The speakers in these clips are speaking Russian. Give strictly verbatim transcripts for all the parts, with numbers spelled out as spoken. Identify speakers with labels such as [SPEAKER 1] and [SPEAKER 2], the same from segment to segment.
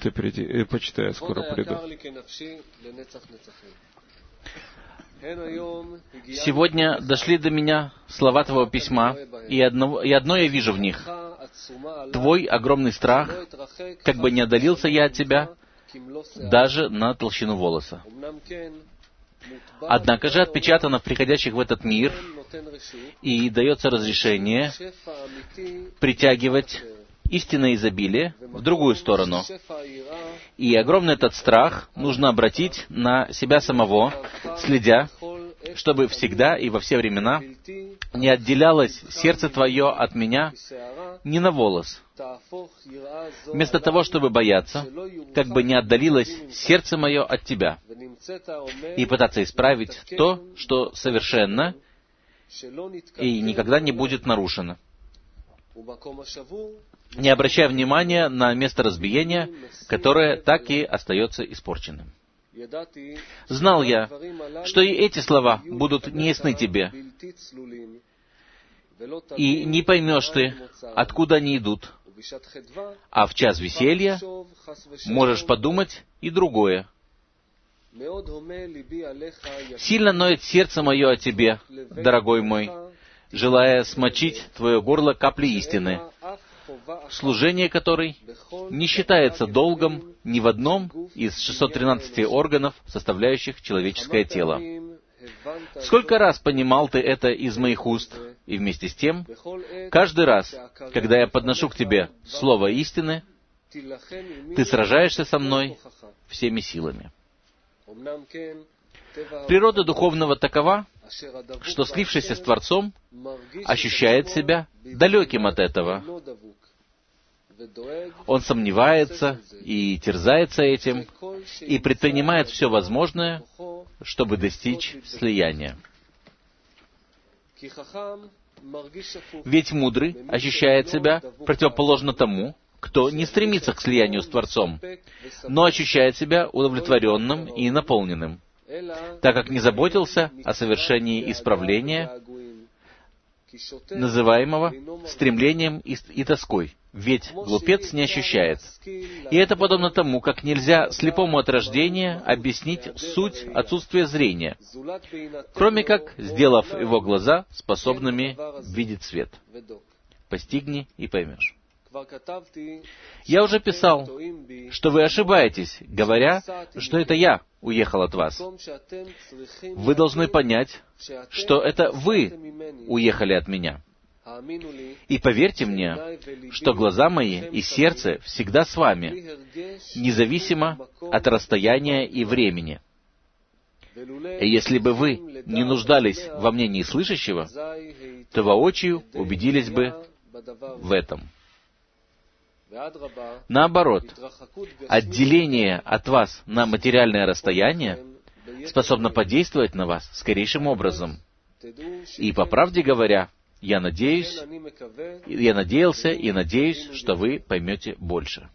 [SPEAKER 1] Ты приди, э, почитай, я скоро приду.
[SPEAKER 2] Сегодня дошли до меня слова Твоего письма, и одно, и одно я вижу в них. Твой огромный страх, как бы не отдалился я от Тебя, даже на толщину волоса. Однако же отпечатано в приходящих в этот мир, и дается разрешение притягивать истинное изобилие в другую сторону. И огромный этот страх нужно обратить на себя самого, следя, чтобы всегда и во все времена не отделялось сердце Твое от меня ни на волос. Вместо того, чтобы бояться, как бы не отдалилось сердце мое от Тебя, и пытаться исправить то, что совершенно и никогда не будет нарушено, не обращая внимания на место разбиения, которое так и остается испорченным. Знал я, что и эти слова будут неясны тебе, и не поймешь ты, откуда они идут, а в час веселья можешь подумать и другое. Сильно ноет сердце мое о тебе, дорогой мой, желая смочить твое горло каплей истины, служение которой не считается долгом ни в одном из шестисот тринадцати органов, составляющих человеческое тело. Сколько раз понимал ты это из моих уст, и вместе с тем, каждый раз, когда я подношу к тебе слово истины, ты сражаешься со мной всеми силами. Природа духовного такова, что, слившийся с Творцом, ощущает себя далеким от этого. Он сомневается и терзается этим, и предпринимает все возможное, чтобы достичь слияния. Ведь мудрый ощущает себя противоположно тому, кто не стремится к слиянию с Творцом, но ощущает себя удовлетворенным и наполненным, так как не заботился о совершении исправления, называемого стремлением и, и тоской. Ведь глупец не ощущает. И это подобно тому, как нельзя слепому от рождения объяснить суть отсутствия зрения, кроме как сделав его глаза способными видеть свет. Постигни и поймешь. Я уже писал, что вы ошибаетесь, говоря, что это я уехал от вас. Вы должны понять, что это вы уехали от меня. И поверьте мне, что глаза мои и сердце всегда с вами, независимо от расстояния и времени. И если бы вы не нуждались во мнении слышащего, то воочию убедились бы в этом. Наоборот, отделение от вас на материальное расстояние способно подействовать на вас скорейшим образом. И, по правде говоря, я надеюсь, я надеялся и надеюсь, что вы поймете больше.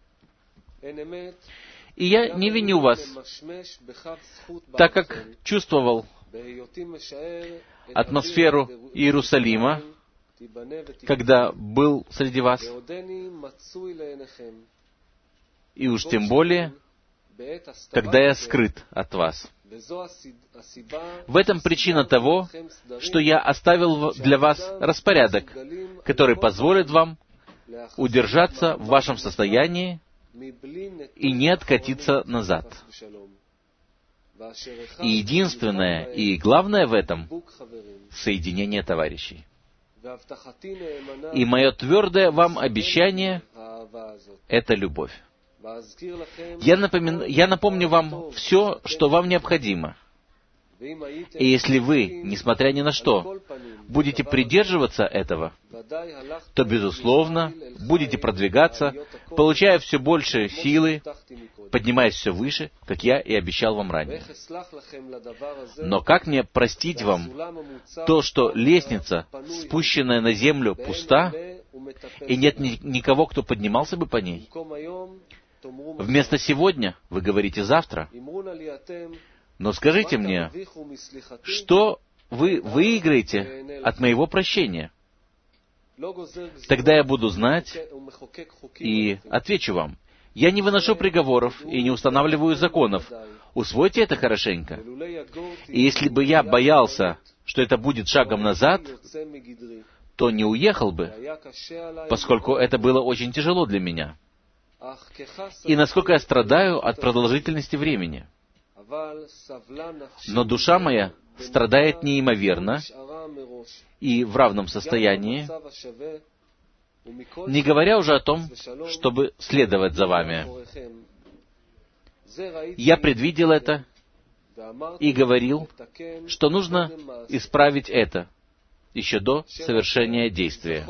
[SPEAKER 2] И я не виню вас, так как чувствовал атмосферу Иерусалима, когда был среди вас, и уж тем более, когда я скрыт от вас. В этом причина того, что я оставил для вас распорядок, который позволит вам удержаться в вашем состоянии и не откатиться назад. И единственное и главное в этом — соединение товарищей. И мое твердое вам обещание — это любовь. Я, напомин... Я напомню вам все, что вам необходимо. И если вы, несмотря ни на что, будете придерживаться этого, то, безусловно, будете продвигаться, получая все больше силы, поднимаясь все выше, как я и обещал вам ранее. Но как мне простить вам то, что лестница, спущенная на землю, пуста, и нет ни- никого, кто поднимался бы по ней? Вместо сегодня вы говорите завтра. Но скажите мне, что вы выиграете от моего прощения? Тогда я буду знать и отвечу вам. Я не выношу приговоров и не устанавливаю законов. Усвойте это хорошенько. И если бы я боялся, что это будет шагом назад, то не уехал бы, поскольку это было очень тяжело для меня. И насколько я страдаю от продолжительности времени. Но душа моя страдает неимоверно и в равном состоянии, не говоря уже о том, чтобы следовать за вами. Я предвидел это и говорил, что нужно исправить это еще до совершения действия.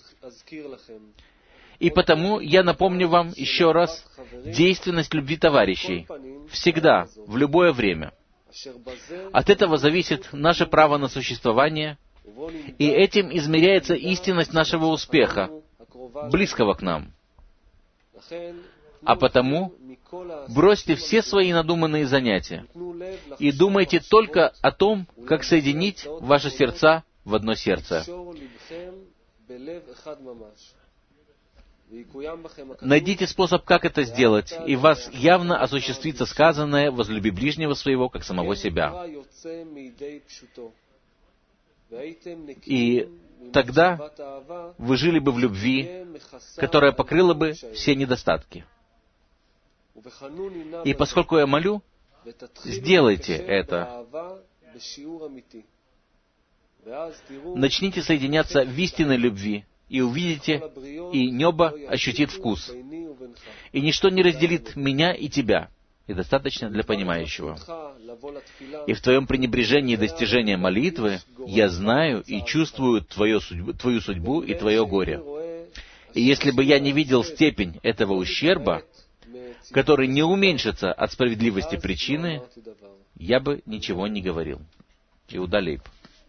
[SPEAKER 2] И потому я напомню вам еще раз действенность любви товарищей. Всегда, в любое время. От этого зависит наше право на существование, и этим измеряется истинность нашего успеха, близкого к нам. А потому бросьте все свои надуманные занятия и думайте только о том, как соединить ваши сердца в одно сердце. Найдите способ, как это сделать, и в вас явно осуществится сказанное «возлюби ближнего своего, как самого себя». И тогда вы жили бы в любви, которая покрыла бы все недостатки. И поскольку я молю, сделайте это. Начните соединяться в истинной любви, и увидите, и небо ощутит вкус. И ничто не разделит меня и тебя, и достаточно для понимающего. И в твоем пренебрежении достижения молитвы я знаю и чувствую твою судьбу, твою судьбу и твое горе. И если бы я не видел степень этого ущерба, который не уменьшится от справедливости причины, я бы ничего не говорил. Иуда Лейб.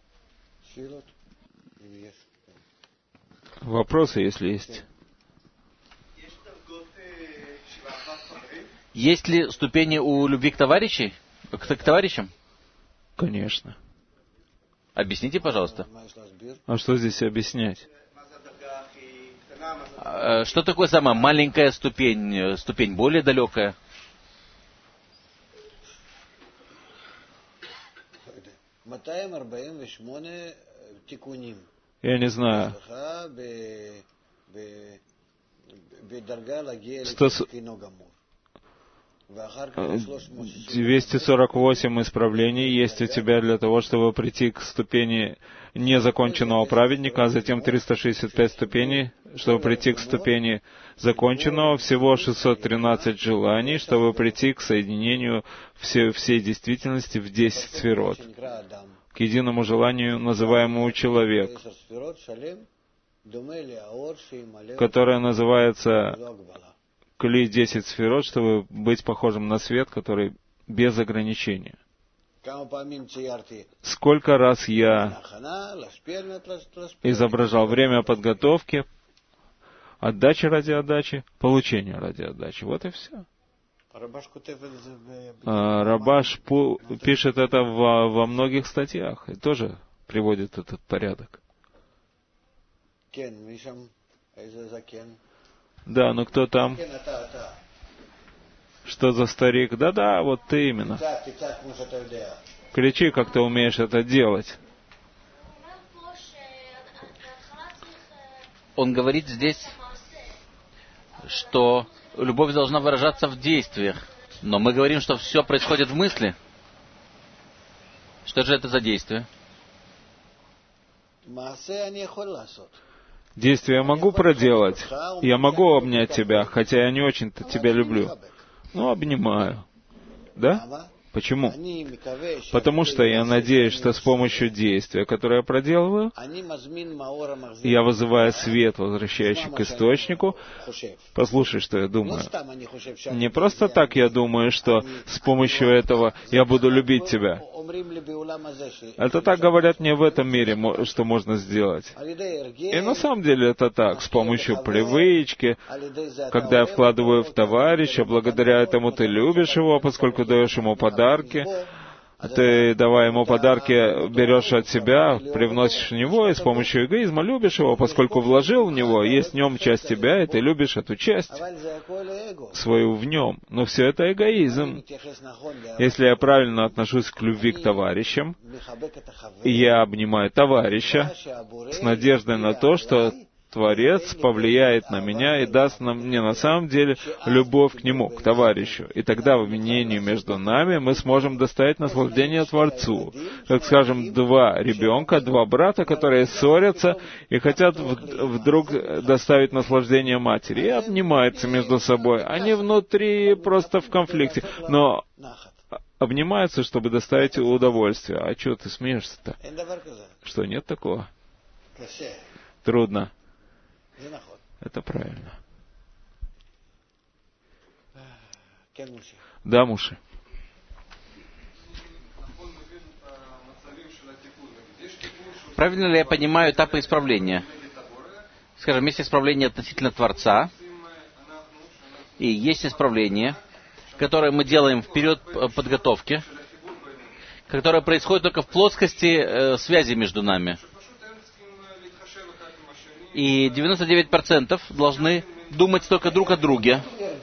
[SPEAKER 1] Вопросы, если есть.
[SPEAKER 2] Есть ли ступени у любви к товарищей? К, к товарищам?
[SPEAKER 1] Конечно.
[SPEAKER 2] Объясните, пожалуйста.
[SPEAKER 1] А что здесь объяснять?
[SPEAKER 2] Что такое самая маленькая ступень, ступень более далекая?
[SPEAKER 1] Я не знаю. двести сорок восемь исправлений есть у тебя для того, чтобы прийти к ступени незаконченного праведника, а затем триста шестьдесят пять ступеней, чтобы прийти к ступени законченного, всего шестьсот тринадцать желаний, чтобы прийти к соединению всей, всей действительности в десять сферот, к единому желанию, называемому человек, которое называется Кли десять сферот, чтобы быть похожим на свет, который без ограничения. Сколько раз я изображал время подготовки, отдачи ради отдачи, получения ради отдачи. Вот и все. Рабаш пишет это во, во многих статьях и тоже приводит этот порядок. Да, ну кто там? Что за старик? Да-да, вот ты именно. Кричи, как ты умеешь это делать.
[SPEAKER 2] Он говорит здесь, что любовь должна выражаться в действиях. Но мы говорим, что все происходит в мысли. Что же это за действие?
[SPEAKER 1] Действие я могу проделать. Я могу обнять тебя, хотя я не очень-то тебя люблю. Но обнимаю. Да? Почему? Потому что я надеюсь, что с помощью действия, которое я проделываю, я вызываю свет, возвращающий к источнику. Послушай, что я думаю. Не просто так я думаю, что с помощью этого я буду любить тебя. Это так говорят мне в этом мире, что можно сделать. И на самом деле это так, с помощью привычки, когда я вкладываю в товарища, благодаря этому ты любишь его, поскольку даешь ему подарки. Ты, давая ему подарки, берешь от себя, привносишь в него, и с помощью эгоизма любишь его, поскольку вложил в него, есть в нем часть тебя, и ты любишь эту часть свою в нем. Но все это эгоизм. Если я правильно отношусь к любви к товарищам, и я обнимаю товарища с надеждой на то, что Творец повлияет на меня и даст нам, мне на самом деле любовь к нему, к товарищу. И тогда в объединении между нами мы сможем доставить наслаждение Творцу. Как, скажем, два ребенка, два брата, которые ссорятся и хотят вдруг доставить наслаждение матери, и обнимаются между собой. Они внутри просто в конфликте, но обнимаются, чтобы доставить удовольствие. А что ты смеешься-то? Что, нет такого? Трудно. Это правильно. Да, Муши.
[SPEAKER 2] Правильно ли я понимаю этапы исправления? Скажем, есть исправление относительно Творца, и есть исправление, которое мы делаем в период подготовки, которое происходит только в плоскости э, связи между нами. И девяносто девять процентов должны думать только друг о друге.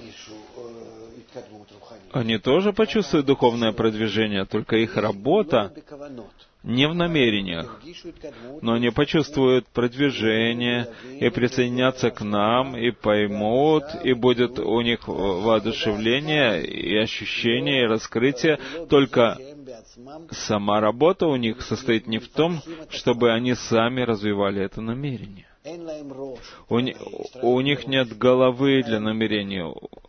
[SPEAKER 1] Они тоже почувствуют духовное продвижение, только их работа не в намерениях, но они почувствуют продвижение и присоединятся к нам, и поймут, и будет у них воодушевление, и ощущение, и раскрытие. Только сама работа у них состоит не в том, чтобы они сами развивали это намерение. У, у них нет головы для намерений.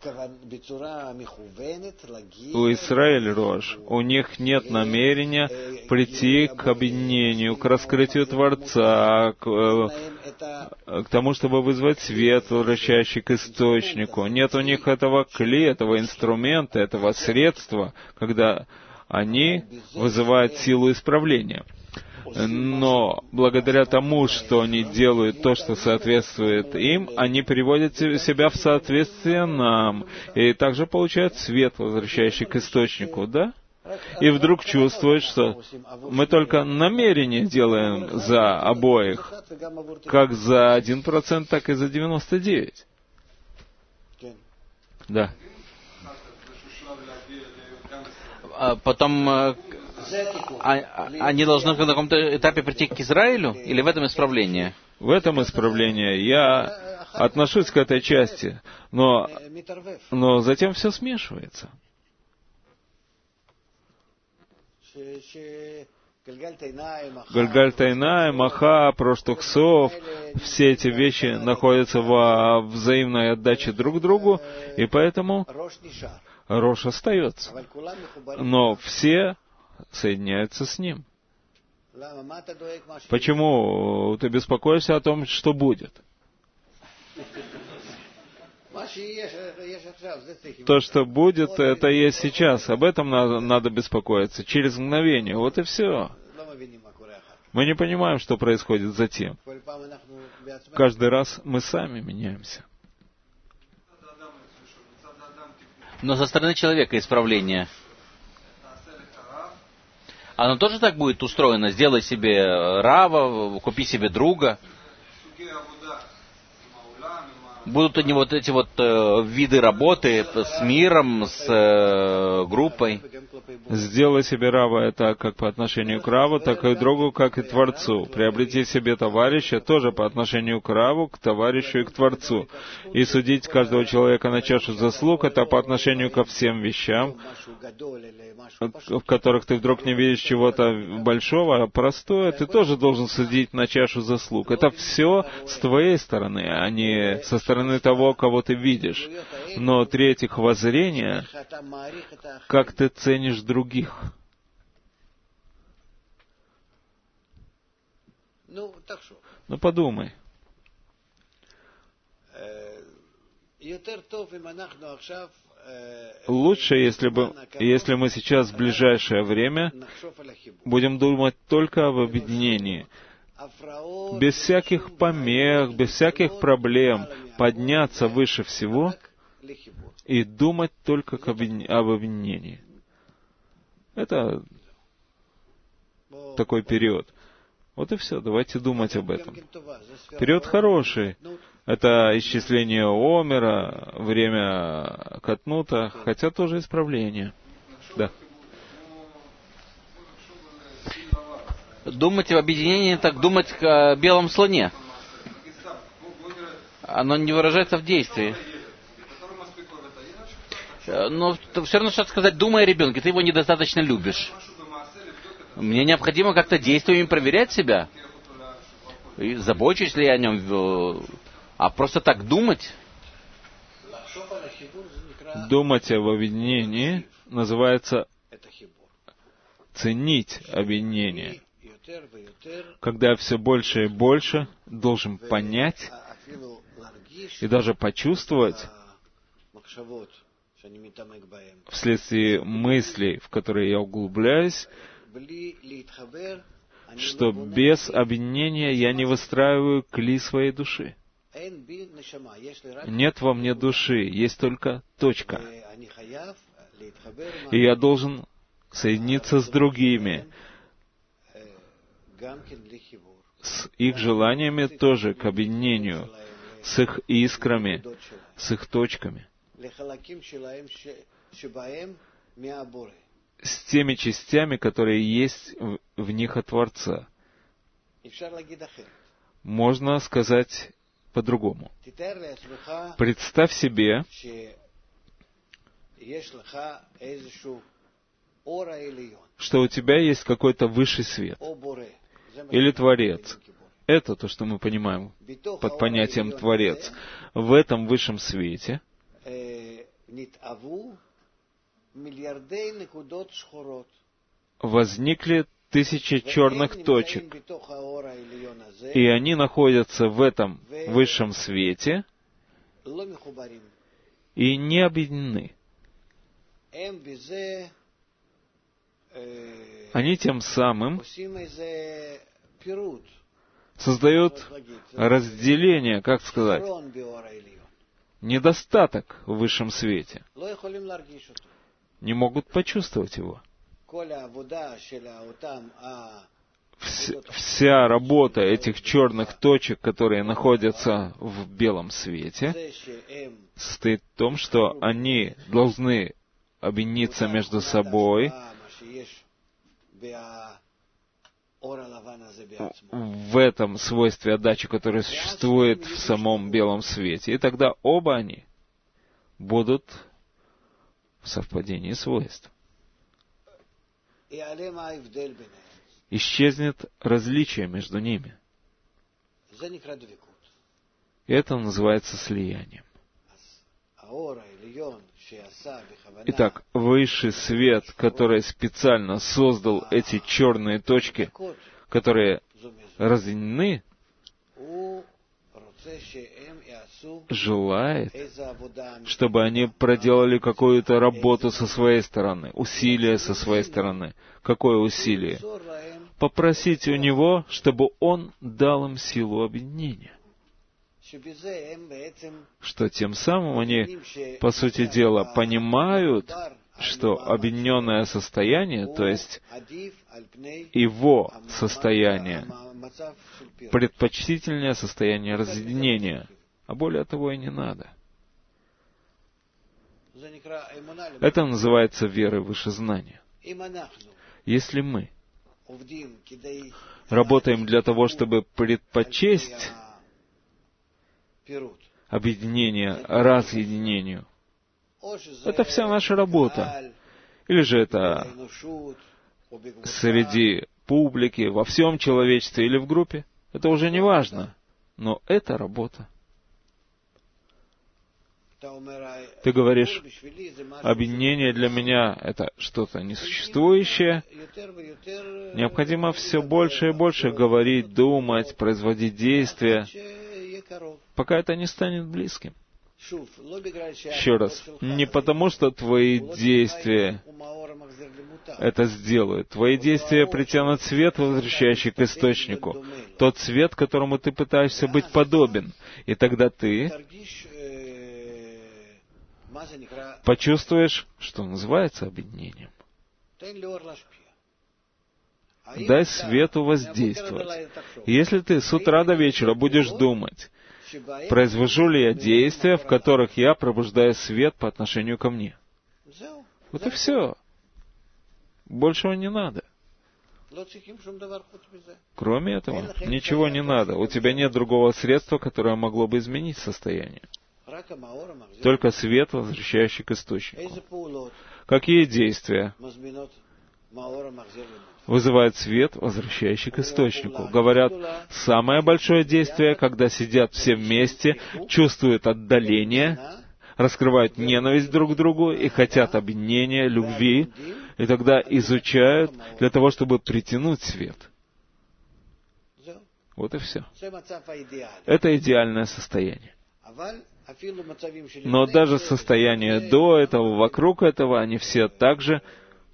[SPEAKER 1] У Исраэль Рош. У них нет намерения прийти к объединению, к раскрытию Творца, к, к тому, чтобы вызвать свет, возвращающий к источнику. Нет у них этого кли, этого инструмента, этого средства, когда они вызывают силу исправления. Но благодаря тому, что они делают то, что соответствует им, они приводят себя в соответствие нам, и также получают свет, возвращающий к источнику, да? И вдруг чувствуют, что мы только намерение делаем за обоих, как за один процент, так и за девяносто девять. Да.
[SPEAKER 2] А потом они должны на каком-то этапе прийти к Израилю? Или в этом исправление?
[SPEAKER 1] В этом исправлении я отношусь к этой части, но, но затем все смешивается. Гальгаль Тайнай, Маха, Проштуксов, все эти вещи находятся во взаимной отдаче друг другу, и поэтому Рош остается. Но все соединяются с ним. Почему ты беспокоишься о том, что будет? То, что будет, это есть сейчас. Об этом надо, надо беспокоиться. Через мгновение. Вот и все. Мы не понимаем, что происходит затем. Каждый раз мы сами меняемся.
[SPEAKER 2] Но со стороны человека исправление. Оно тоже так будет устроено? Сделай себе рава, купи себе друга. Будут они вот эти вот э, виды работы с миром, с э, группой.
[SPEAKER 1] Сделай себе рава, это как по отношению к раву, так и другу, как и Творцу. Приобрети себе товарища тоже по отношению к раву, к товарищу и к Творцу. И судить каждого человека на чашу заслуг, это по отношению ко всем вещам, в которых ты вдруг не видишь чего-то большого, а простое, ты тоже должен судить на чашу заслуг. Это все с твоей стороны, а не со стороны того, кого ты видишь. Но третьих воззрения, как ты ценишь других. Ну, подумай. Лучше, если бы, если мы сейчас в ближайшее время будем думать только об объединении, без всяких помех, без всяких проблем, подняться выше всего и думать только об объединении. Это такой период. Вот и все, давайте думать об этом. Период хороший. Это исчисление Омера, время Катнута, хотя тоже исправление. Да.
[SPEAKER 2] Думать об объединении, так думать о белом слоне. Оно не выражается в действии. Но все равно, что сказать, думай о ребенке, ты его недостаточно любишь. Мне необходимо как-то действиями проверять себя. И забочусь ли я о нем, а просто так думать.
[SPEAKER 1] Думать об объединении называется ценить объединение. Когда я все больше и больше должен понять и даже почувствовать вследствие мыслей, в которые я углубляюсь, что без объединения я не выстраиваю кли своей души. Нет во мне души, есть только точка. И я должен соединиться с другими, с их желаниями тоже к объединению, с их искрами, с их точками, с теми частями, которые есть в, в них от Творца. Можно сказать по-другому. Представь себе, что у тебя есть какой-то высший свет, или Творец. Это то, что мы понимаем под понятием Творец. В этом высшем свете возникли тысячи черных точек, и они находятся в этом высшем свете и не объединены. Они тем самым создают разделение, как сказать, недостаток в высшем свете. Не могут почувствовать его. Вся, вся работа этих черных точек, которые находятся в белом свете, состоит в том, что они должны объединиться между собой в этом свойстве отдачи, которое существует в самом белом свете. И тогда оба они будут в совпадении свойств. Исчезнет различие между ними. И это называется слиянием. Итак, высший свет, который специально создал эти черные точки, которые разъединены, желает, чтобы они проделали какую-то работу со своей стороны, усилие со своей стороны. Какое усилие? Попросить у Него, чтобы Он дал им силу объединения. Что тем самым они, по сути дела, понимают, что объединенное состояние, то есть его состояние, предпочтительнее состояние разъединения, а более того и не надо. Это называется верой выше знания. Если мы работаем для того, чтобы предпочесть объединение разъединению, это вся наша работа. Или же это среди публики, во всем человечестве или в группе. Это уже не важно. Но это работа. Ты говоришь, объединение для меня — это что-то несуществующее. Необходимо все больше и больше говорить, думать, производить действия, пока это не станет близким. Еще раз, не потому, что твои действия это сделают. Твои действия притянут свет, возвращающий к источнику. Тот свет, которому ты пытаешься быть подобен. И тогда ты почувствуешь, что называется объединением. дай свету воздействовать. Если ты с утра до вечера будешь думать, произвожу ли я действия, в которых я пробуждаю свет по отношению ко мне. Вот и все. Большего не надо. Кроме этого, ничего не надо. У тебя нет другого средства, которое могло бы изменить состояние. Только свет, возвращающий к источнику. Какие действия вызывает свет, возвращающий к источнику? Говорят, самое большое действие, когда сидят все вместе, чувствуют отдаление, раскрывают ненависть друг к другу и хотят объединения, любви, и тогда изучают для того, чтобы притянуть свет. Вот и все. Это идеальное состояние. Но даже состояние до этого, вокруг этого, они все также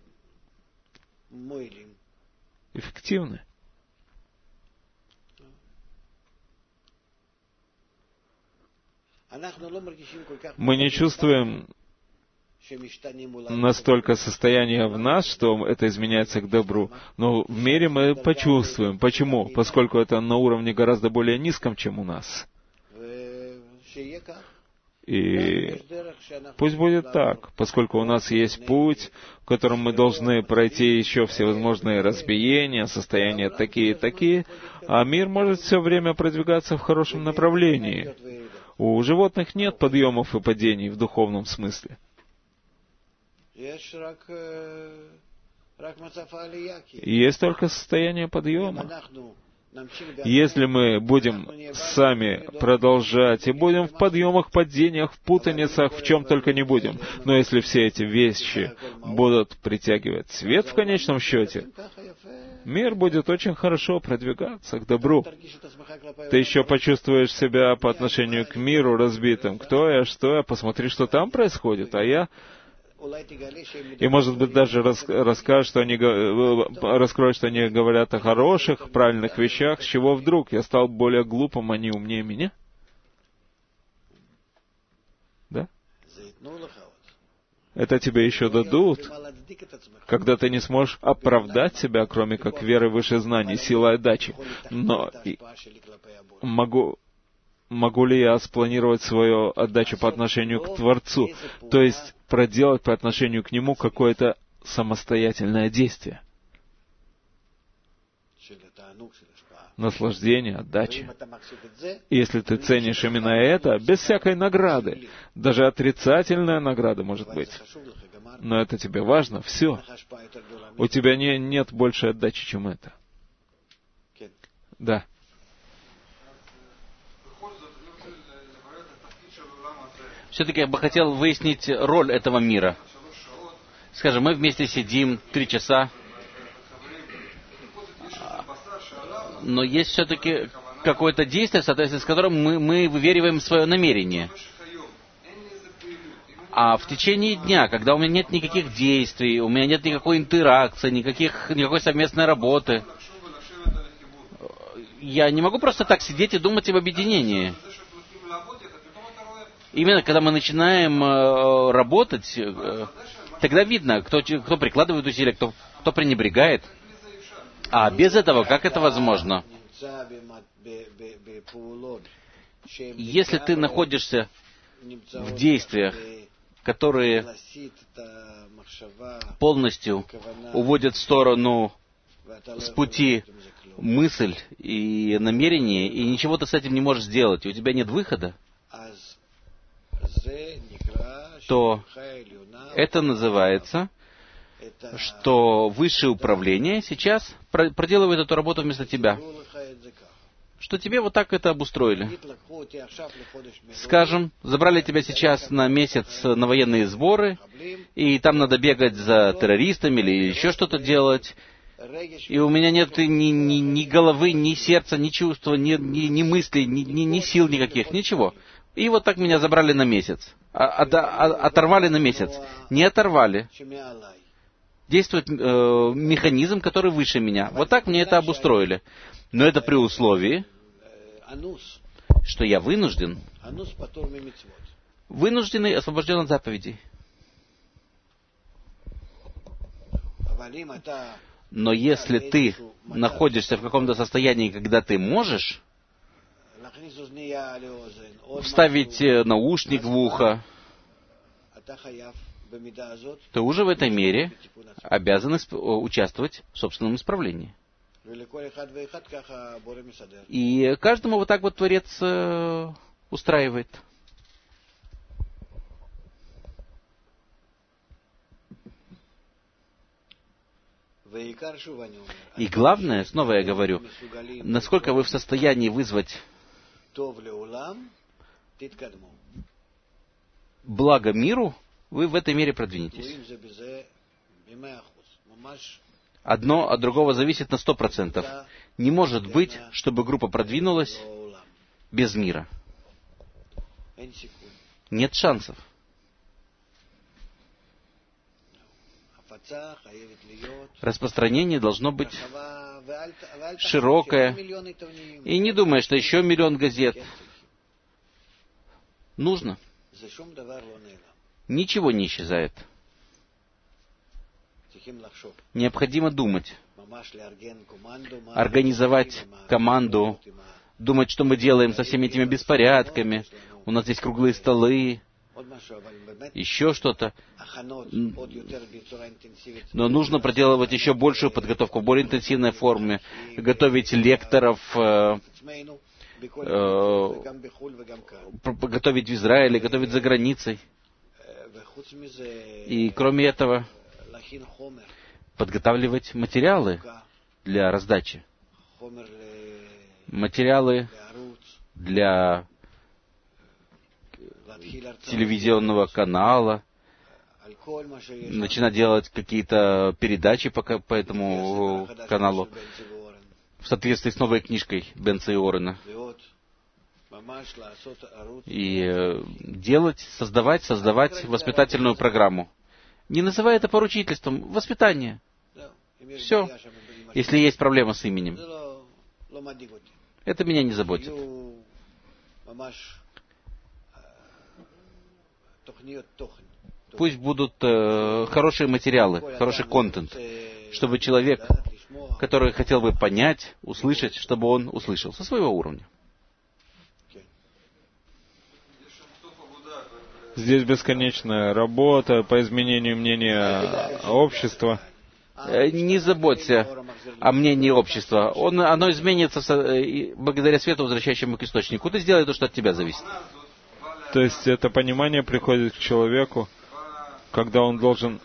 [SPEAKER 1] эффективны. Мы не чувствуем настолько состояние в нас, что это изменяется к добру. Но в мире мы почувствуем. Почему? Поскольку это на уровне гораздо более низком, чем у нас. И пусть будет так, поскольку у нас есть путь, в котором мы должны пройти еще всевозможные разбиения, состояния такие и такие, а мир может все время продвигаться в хорошем направлении. У животных нет подъемов и падений в духовном смысле. Есть только состояние подъема. Если мы будем сами продолжать и будем в подъемах, падениях, в путаницах, в чем только не будем, но если все эти вещи будут притягивать свет в конечном счете, мир будет очень хорошо продвигаться к добру. Ты еще почувствуешь себя по отношению к миру разбитым. Кто я, что я, посмотри, что там происходит, а я... И, может быть, даже рас, расскажут, что они, раскроют, что они говорят о хороших, правильных вещах, с чего вдруг я стал более глупым, они умнее меня? Да? Это тебе еще дадут, когда ты не сможешь оправдать себя, кроме как веры выше знаний, силой отдачи. Но могу... Могу ли я спланировать свою отдачу по отношению к Творцу? То есть проделать по отношению к Нему какое-то самостоятельное действие? Наслаждение, отдача. Если ты ценишь именно это, без всякой награды, даже отрицательная награда может быть, но это тебе важно, все. У тебя не, нет больше отдачи, чем это. Да.
[SPEAKER 2] Все-таки я бы хотел выяснить роль этого мира. Скажем, мы вместе сидим три часа, но есть все-таки какое-то действие, в соответствии с которым мы, мы вывериваем свое намерение. А в течение дня, когда у меня нет никаких действий, у меня нет никакой интеракции, никаких, никакой совместной работы, я не могу просто так сидеть и думать об объединении. Именно когда мы начинаем э, работать, э, тогда видно, кто, кто прикладывает усилия, кто, кто пренебрегает. А без этого, как это возможно? Если ты находишься в действиях, которые полностью уводят в сторону с пути мысль и намерение, и ничего ты с этим не можешь сделать, и у тебя нет выхода, то это называется, что высшее управление сейчас проделывает эту работу вместо тебя. Что тебе вот так это обустроили. Скажем, забрали тебя сейчас на месяц на военные сборы, и там надо бегать за террористами или еще что-то делать, и у меня нет ни, ни, ни головы, ни сердца, ни чувства, ни, ни, ни мыслей, ни, ни, ни сил никаких, ничего. И вот так меня забрали на месяц. От, от, оторвали на месяц. Не оторвали. Действует э, механизм, который выше меня. Вот так мне это обустроили. Но это при условии, что я вынужден, вынужденный освобожден от заповедей. Но если ты находишься в каком-то состоянии, когда ты можешь вставить наушник в ухо, ты уже в этой мере обязан участвовать в собственном исправлении. И каждому вот так вот Творец э, устраивает. И главное, снова я говорю, насколько вы в состоянии вызвать благо миру, вы в этой мере продвинетесь. Одно от другого зависит на сто процентов. Не может быть, чтобы группа продвинулась без мира. Нет шансов. Распространение должно быть широкое. И не думай, что еще миллион газет. Нужно. Ничего не исчезает. Необходимо думать, организовать команду, думать, что мы делаем со всеми этими беспорядками. У нас здесь круглые столы, еще что-то. Но нужно проделывать еще большую подготовку в более интенсивной форме, готовить лекторов, э, э, готовить в Израиле, готовить за границей. И кроме этого, подготавливать материалы для раздачи. Материалы для телевизионного канала. Начинать делать какие-то передачи по, по этому каналу в соответствии с новой книжкой Бенца и Орена. И делать, создавать, создавать воспитательную программу. Не называй это поручительством, воспитание. Все. Если есть проблема с именем. Это меня не заботит. Пусть будут э, хорошие материалы, хороший контент, чтобы человек, который хотел бы понять, услышать, чтобы он услышал со своего уровня.
[SPEAKER 1] Здесь бесконечная работа по изменению мнения общества.
[SPEAKER 2] Не заботься о мнении общества. Он, оно изменится благодаря свету, возвращающему к источнику. Ты сделай то, что от тебя зависит.
[SPEAKER 1] То есть это понимание приходит к человеку, когда он должен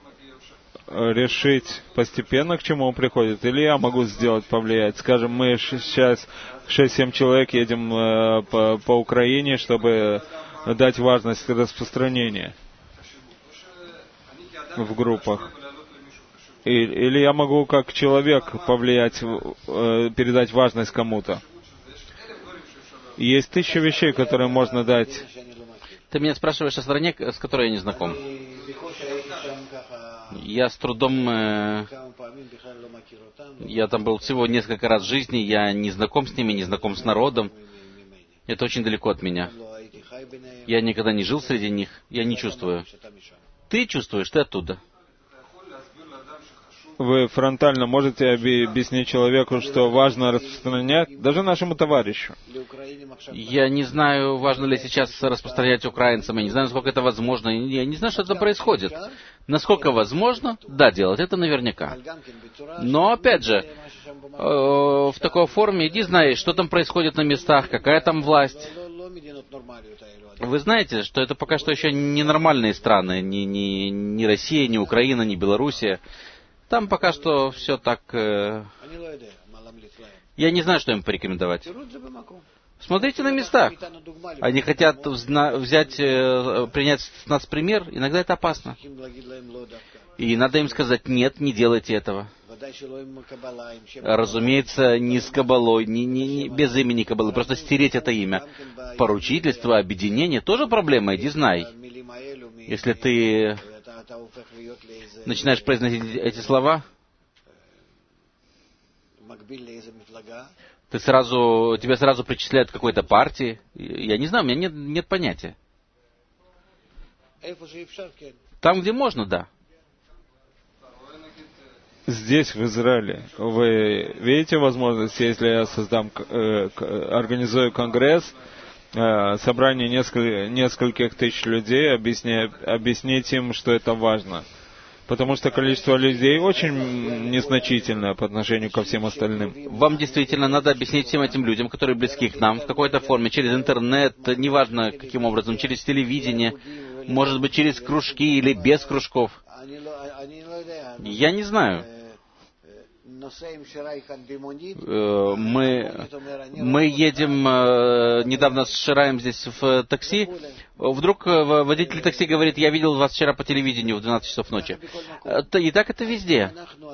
[SPEAKER 1] решить постепенно, к чему он приходит. Или я могу сделать, повлиять. Скажем, мы сейчас шесть-семь человек едем э, по, по Украине, чтобы дать важность распространения в группах. И, или я могу как человек повлиять, э, передать важность кому-то. Есть тысяча вещей, которые можно дать.
[SPEAKER 2] Ты меня спрашиваешь о стране, с которой я не знаком. Я с трудом... Э, я там был всего несколько раз в жизни, я не знаком с ними, не знаком с народом. Это очень далеко от меня. Я никогда не жил среди них, я не чувствую. Ты чувствуешь, ты оттуда.
[SPEAKER 1] Вы фронтально можете объяснить человеку, что важно распространять, даже нашему товарищу?
[SPEAKER 2] Я не знаю, важно ли сейчас распространять украинцам, я не знаю, насколько это возможно, я не знаю, что это происходит. Насколько возможно, да, делать это наверняка. Но, опять же, в такой форме, иди знай, что там происходит на местах, какая там власть. Вы знаете, что это пока что еще ненормальные страны, ни, ни, ни Россия, ни Украина, ни Белоруссия. Там пока что все так... Э... Я не знаю, что им порекомендовать. Смотрите на местах. Они хотят взять, э, принять с нас пример. Иногда это опасно. И надо им сказать, нет, не делайте этого. Разумеется, не с кабалой, не, не, не, без имени кабалы, просто стереть это имя. Поручительство, объединение, тоже проблема, иди знай. Если ты начинаешь произносить эти слова, ты сразу, тебя сразу причисляют к какой-то партии. Я не знаю, у меня нет, нет понятия. Там, где можно, да.
[SPEAKER 1] здесь, в Израиле, вы видите возможность, если я создам, э, организую конгресс, э, собрание нескольких, нескольких тысяч людей, объясня, объяснить им, что это важно? Потому что количество людей очень незначительное по отношению ко всем остальным.
[SPEAKER 2] Вам действительно надо объяснить всем этим людям, которые близки к нам, в какой-то форме, через интернет, неважно каким образом, через телевидение, может быть, через кружки или без кружков. Я не знаю. Мы, мы едем, недавно с Шираем здесь в такси. Вдруг водитель такси говорит: я видел вас вчера по телевидению в двенадцать часов ночи. И так это везде.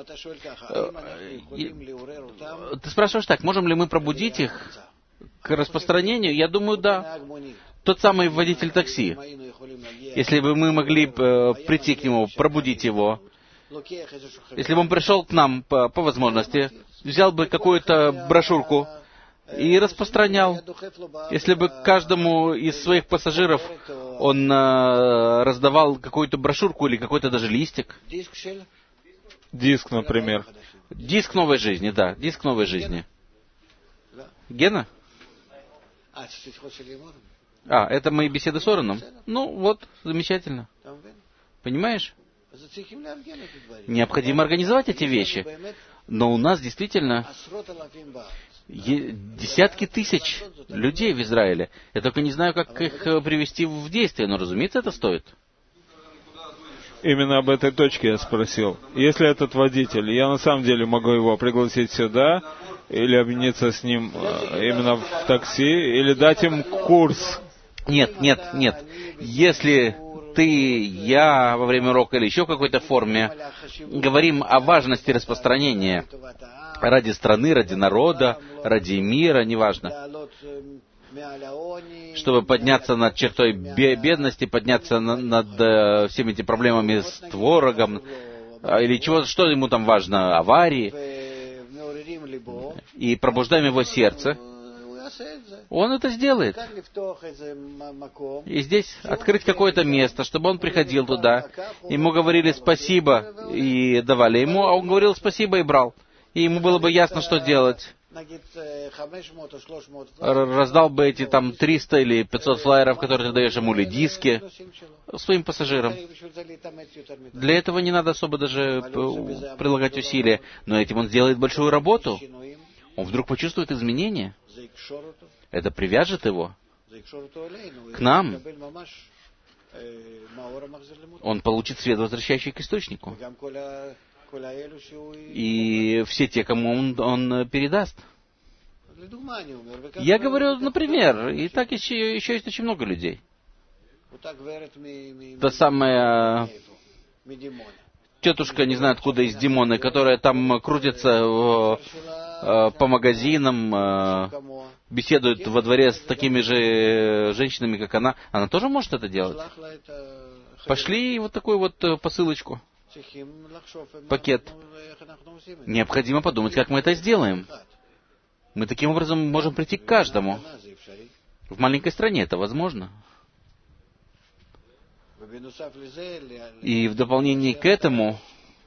[SPEAKER 2] Ты спрашиваешь так, можем ли мы пробудить их к распространению? Я думаю, да. Тот самый водитель такси. Если бы мы могли прийти к нему, пробудить его, если бы он пришел к нам по, по возможности, взял бы какую-то брошюрку и распространял. Если бы каждому из своих пассажиров он э, раздавал какую-то брошюрку или какой-то даже листик.
[SPEAKER 1] Диск, например.
[SPEAKER 2] Диск новой жизни, да, диск новой жизни. Гена? А, это мои беседы с Ороном? Ну, вот, замечательно. Понимаешь? Необходимо организовать эти вещи. Но у нас действительно десятки тысяч людей в Израиле. Я только не знаю, как их привести в действие, но, разумеется, это стоит.
[SPEAKER 1] Именно об этой точке я спросил. Если этот водитель, я на самом деле могу его пригласить сюда, или объединиться с ним именно в такси, или дать им курс.
[SPEAKER 2] Нет, нет, нет. Если ты, я во время урока или еще в какой-то форме говорим о важности распространения ради страны, ради народа, ради мира, неважно, чтобы подняться над чертой бедности, подняться над, над э, всеми этими проблемами с творогом, или чего, что ему там важно, аварии, и пробуждаем его сердце, он это сделает. И здесь открыть какое-то место, чтобы он приходил туда. Ему говорили спасибо и давали ему, а он говорил спасибо и брал. И ему было бы ясно, что делать. Раздал бы эти там триста или пятьсот флаеров, которые ты даешь ему, или диски своим пассажирам. Для этого не надо особо даже прилагать усилия. Но этим он сделает большую работу. Он вдруг почувствует изменения. Это привяжет его к нам. Он получит свет, возвращающий к источнику. И все те, кому он, он передаст. Я говорю, например, и так еще, еще есть очень много людей. Та самая тетушка, не знаю откуда, из Димоны, которая там крутится в, по магазинам, беседует во дворе с такими же женщинами, как она. Она тоже может это делать. Пошли вот такую вот посылочку, пакет. Необходимо подумать, как мы это сделаем. Мы таким образом можем прийти к каждому. В маленькой стране это возможно. И в дополнение к этому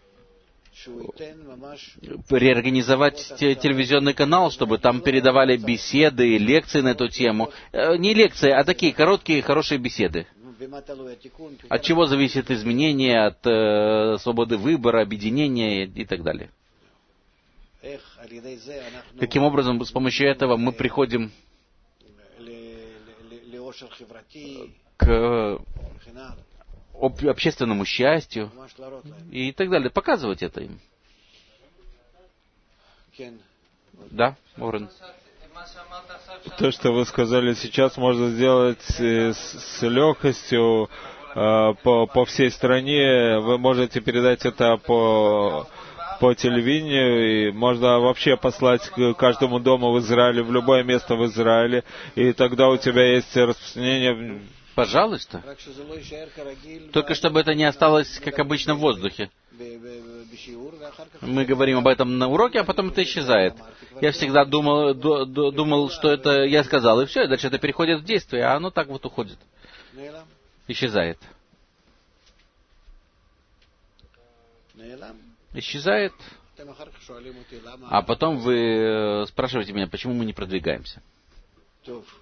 [SPEAKER 2] реорганизовать телевизионный канал, чтобы там передавали беседы и лекции на эту тему. Не лекции, а такие короткие, хорошие беседы. От чего зависит изменение, от э, свободы выбора, объединения и так далее. Каким образом, с помощью этого мы приходим к общественному счастью и так далее. Показывать это им. Да, Орен?
[SPEAKER 1] То, что вы сказали сейчас, можно сделать с, с легкостью э, по, по всей стране. Вы можете передать это по, по телевидению, и можно вообще послать к каждому дому в Израиле, в любое место в Израиле, и тогда у тебя есть распространение.
[SPEAKER 2] Пожалуйста. Только чтобы это не осталось, как обычно, в воздухе. Мы говорим об этом на уроке, а потом это исчезает. Я всегда думал, ду, ду, думал, что это я сказал, и все, и дальше это переходит в действие, а оно так вот уходит. Исчезает. Исчезает А потом вы спрашиваете меня, почему мы не продвигаемся.